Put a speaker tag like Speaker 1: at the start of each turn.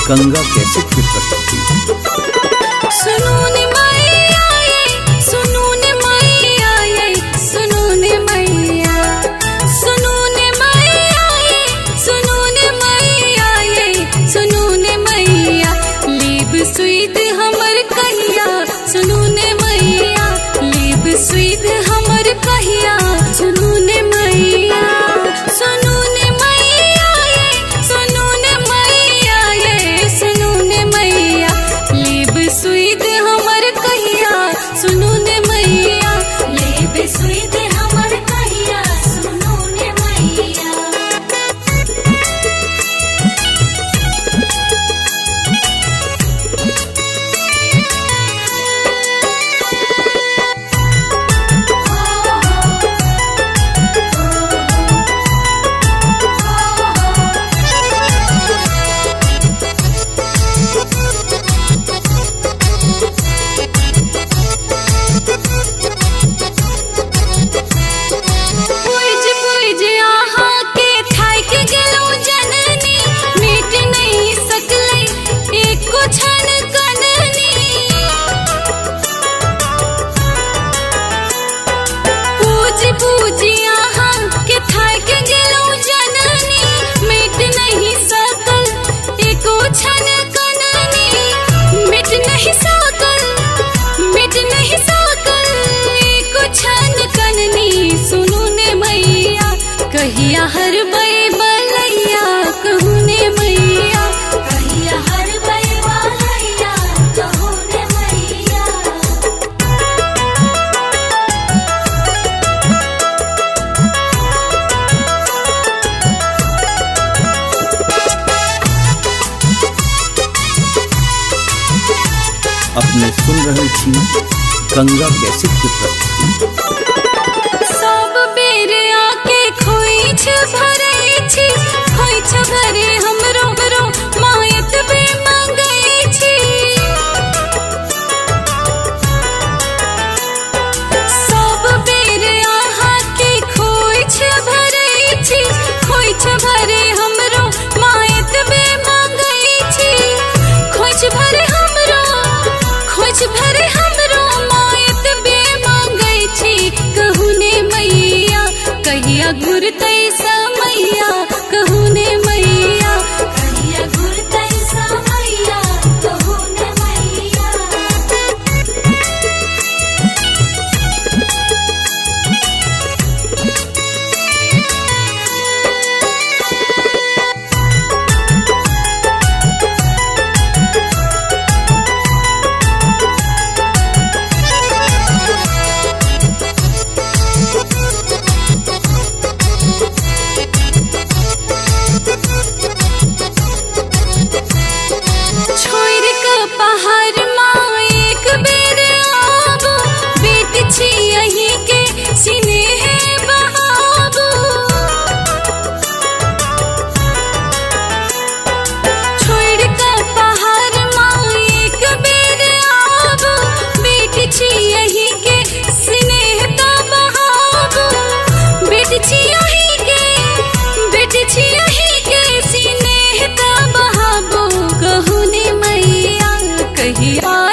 Speaker 1: Ganga cassette की प्रस्तुति।
Speaker 2: सुनो ने मैया ये, सुनो ने मैया ये, सुनो ने मैया, सुनो ने मैया ये, सुनो ने मैया ये, सुनो ने मैया, लेब सुईद हमर कहिया, सुनो ने मैया, लेब सुईद हमर कहिया, सुनो ने मैया, सुनो ने मैया ये, सुनो ने मैया ये, सुनो ने मैया, लेब सुईद हमर कहिया, सुनो ने मैया, लेब सुईद हमर कहिया, सुनो ने मैया। कहिया हर बई बलैया कहू ने मैया, कहिया हर बई बलैया कहू ने मैया।
Speaker 1: अपने सुन रहे छी गंगा कैसेट की प्रस्तुति।
Speaker 2: खोइछ भरे हमरो मायत बे मांगै छी, सब बेर आहा के खोइछ भरे छी, खोइछ भरे हमरो मायत बे मांगै छी, खोइछ भरे हमरो मायत बे मांगै छी, कहू ने मैया, कहिया घुरतै समैया, कहू ने मैया, कहिया घुरतै समैया, कहू ने मैया। कहू ने मैया, कहिया